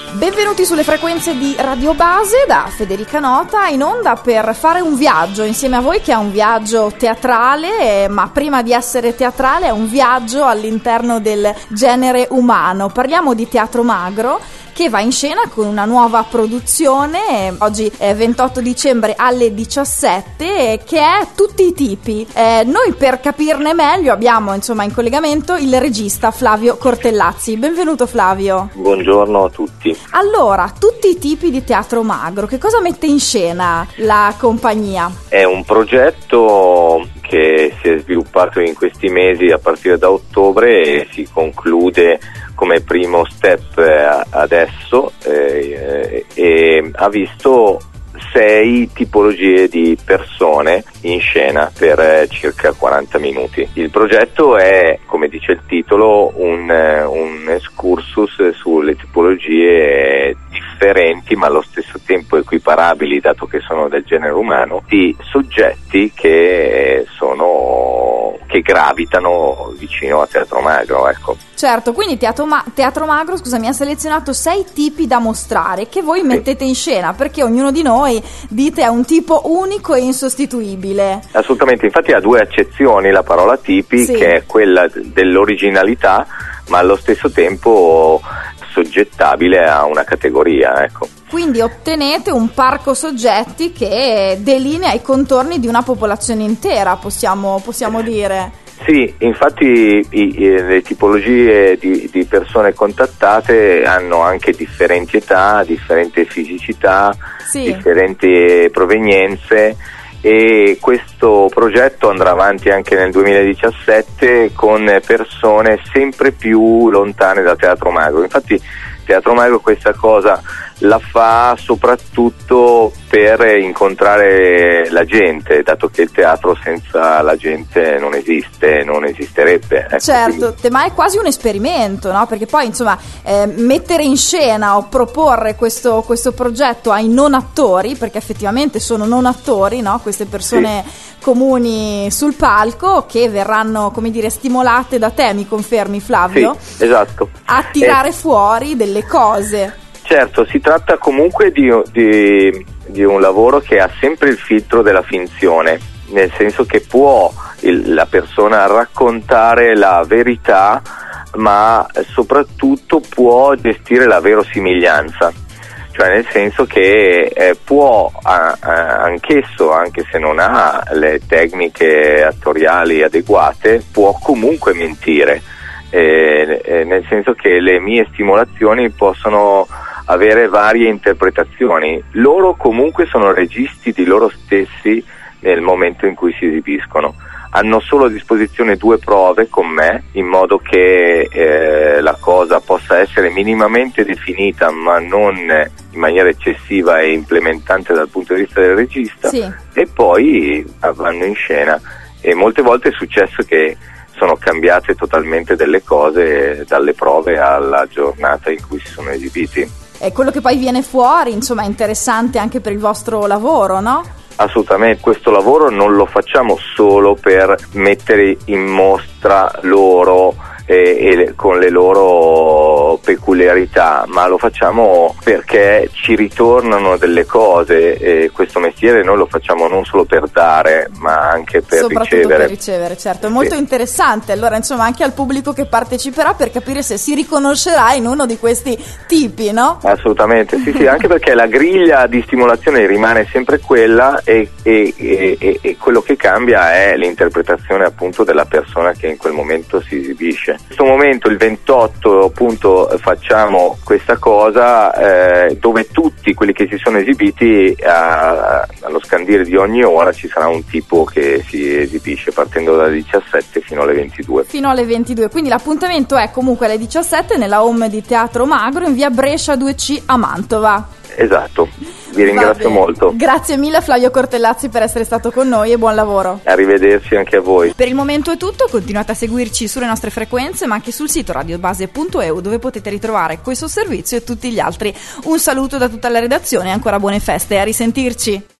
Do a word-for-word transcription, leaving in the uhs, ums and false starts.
Benvenuti sulle frequenze di Radio Base da Federica Nota, in onda per fare un viaggio insieme a voi, che è un viaggio teatrale, ma prima di essere teatrale è un viaggio all'interno del genere umano. Parliamo di Teatro Magro, che va in scena con una nuova produzione, oggi è ventotto dicembre alle diciassette, che è Tutti i tipi. Eh, noi per capirne meglio abbiamo insomma in collegamento il regista Flavio Cortellazzi. Benvenuto Flavio. Buongiorno a tutti. Allora, Tutti i tipi di Teatro Magro, che cosa mette in scena la compagnia? È un progetto che si è sviluppato in questi mesi a partire da ottobre e si conclude come primo step adesso eh, e ha visto sei tipologie di persone in scena per circa quaranta minuti. Il progetto è, come dice il titolo, un, un excursus sulle tipologie differenti ma allo stesso tempo equiparabili, dato che sono del genere umano, di soggetti che sono che gravitano vicino a Teatro Magro, ecco. Certo, quindi Teatro, Ma- Teatro Magro, scusami, ha selezionato sei tipi da mostrare che voi mettete in scena, perché ognuno di noi, dite, è un tipo unico e insostituibile. Assolutamente, infatti ha due accezioni la parola tipi, sì, che è quella dell'originalità, ma allo stesso tempo soggettabile a una categoria, ecco. Quindi ottenete un parco soggetti che delinea i contorni di una popolazione intera, possiamo, possiamo dire. Sì, infatti i, i, le tipologie di, di persone contattate hanno anche differenti età, differenti fisicità, sì, differenti provenienze, e questo progetto andrà avanti anche nel duemiladiciassette con persone sempre più lontane da Teatro Magro. Infatti Teatro Magro questa cosa la fa soprattutto per incontrare la gente, dato che il teatro senza la gente non esiste, non esisterebbe. Ecco, certo, quindi... ma è quasi un esperimento, no? Perché poi insomma eh, mettere in scena o proporre questo, questo progetto ai non attori, perché effettivamente sono non attori, no? Queste persone sì, comuni sul palco, che verranno, come dire, stimolate da te, mi confermi Flavio? Sì, esatto. A tirare eh. fuori delle cose. Certo, si tratta comunque di, di, di un lavoro che ha sempre il filtro della finzione, nel senso che può il, la persona raccontare la verità, ma soprattutto può gestire la verosimiglianza, cioè nel senso che eh, può a, a, anch'esso, anche se non ha le tecniche attoriali adeguate, può comunque mentire, eh, eh, nel senso che le mie stimolazioni possono avere varie interpretazioni. Loro comunque sono registi di loro stessi nel momento in cui si esibiscono. Hanno solo a disposizione due prove con me, in modo che eh, la cosa possa essere minimamente definita, ma non in maniera eccessiva e implementante dal punto di vista del regista, sì, e poi vanno in scena. E molte volte è successo che sono cambiate totalmente delle cose dalle prove alla giornata in cui si sono esibiti. E quello che poi viene fuori, insomma, è interessante anche per il vostro lavoro, no? Assolutamente, questo lavoro non lo facciamo solo per mettere in mostra loro e, e con le loro peculiarità, ma lo facciamo perché ci ritornano delle cose, e questo mestiere noi lo facciamo non solo per dare, ma anche per soprattutto ricevere. per ricevere, certo, è molto sì, interessante. Allora, insomma, anche al pubblico che parteciperà, per capire se si riconoscerà in uno di questi tipi, no? Assolutamente, sì, sì, anche perché la griglia di stimolazione rimane sempre quella, e, e, e, e quello che cambia è l'interpretazione appunto della persona che in quel momento si esibisce. In questo momento, il ventotto, appunto, facciamo questa cosa eh, dove tutti quelli che si sono esibiti, a, allo scandire di ogni ora ci sarà un tipo che si esibisce partendo dalle diciassette fino alle ventidue. Fino alle ventidue, quindi l'appuntamento è comunque alle diciassette nella home di Teatro Magro in via Brescia due C a Mantova. Esatto, vi ringrazio molto. Grazie mille Flavio Cortellazzi per essere stato con noi e buon lavoro. Arrivederci anche a voi. Per il momento è tutto, continuate a seguirci sulle nostre frequenze, ma anche sul sito radiobase punto e u, dove potete ritrovare questo servizio e tutti gli altri. Un saluto da tutta la redazione e ancora buone feste, a risentirci.